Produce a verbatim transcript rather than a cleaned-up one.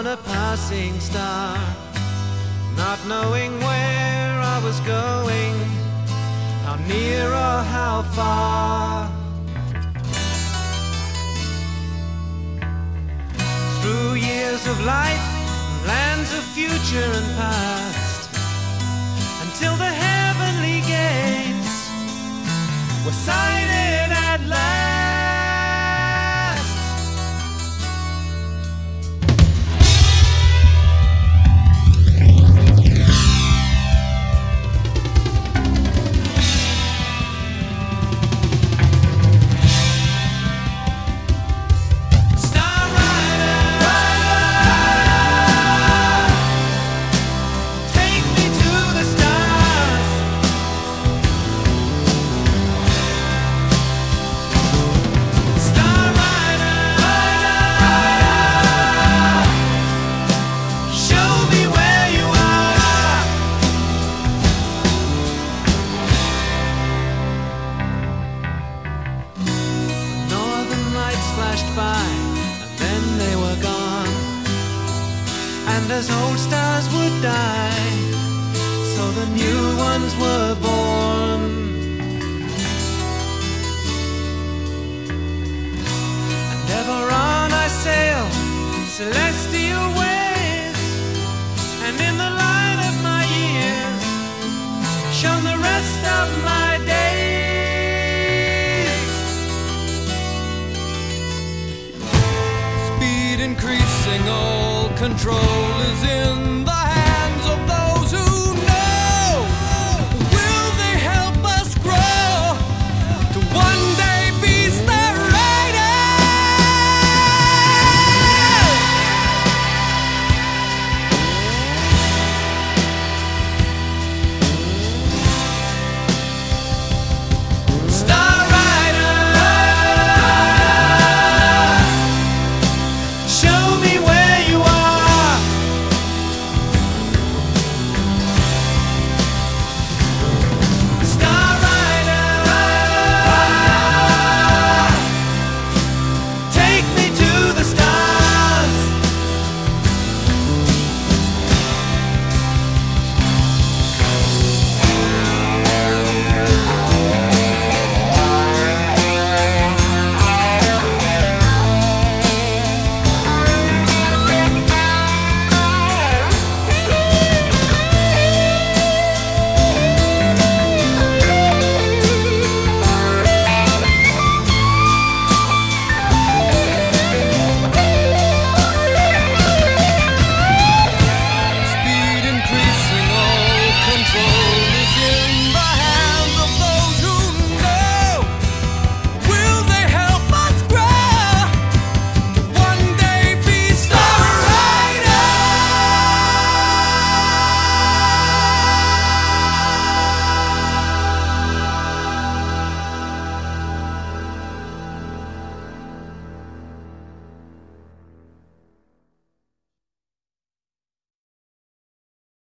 on a passing star, not knowing where I was going, how near or how far. Through years of light, lands of future and past, until the heavenly gates were sighted at last. Flashed by, and then they were gone. And as old stars would die, so the new ones were born. And ever on I sail celestial ways, and in the light of my years shone the rest of my days. Increasing, all control is in the